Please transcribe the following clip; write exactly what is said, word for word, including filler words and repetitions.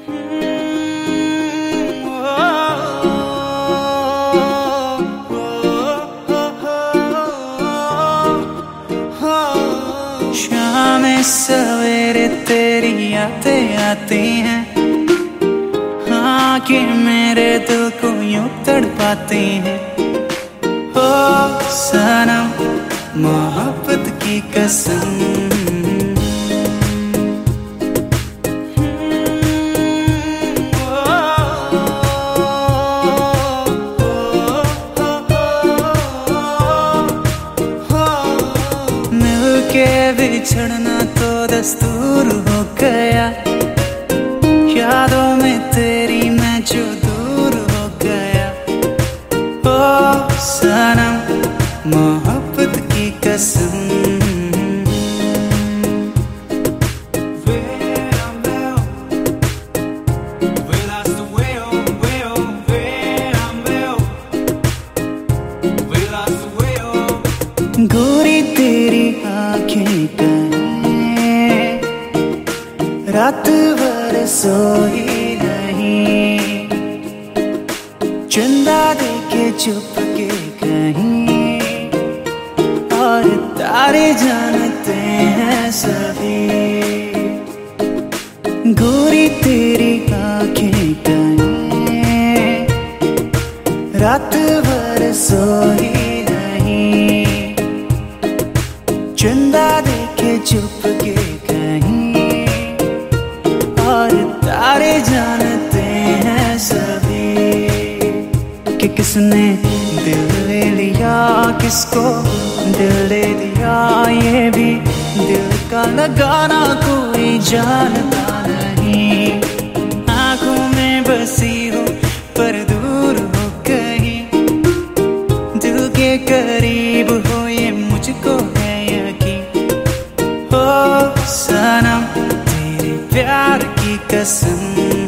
शाम सवेरे तेरी यादें आती हैं, हाँ कि मेरे दिल को यूं तड़पाती हैं। ओ सनम मोहब्बत की कसम, के बिछड़ना तो दस्तूर हो गया, यादों में तेरी मैं जो दूर हो गया। ओ सनम मोहब्बत की कसम, गोरी तेरी आँखें कहीं रात भर सोई नहीं, चंदा देके चुप के कहीं और तारे जानते हैं सभी। गोरी तेरी आँखें कहीं रात भर सोई नहीं, चंदा देखे चुप के कहीं और तारे जानते हैं सभी कि किसने दिल ले लिया, किसको दिल दे दिया, ये भी दिल का लगाना कोई जानता नहीं। आंखों में बसी हो पर दूर हो कहीं, दिल के करीब हो ये मुझको है यकीन। ओ सनम तेरे प्यार की कसम,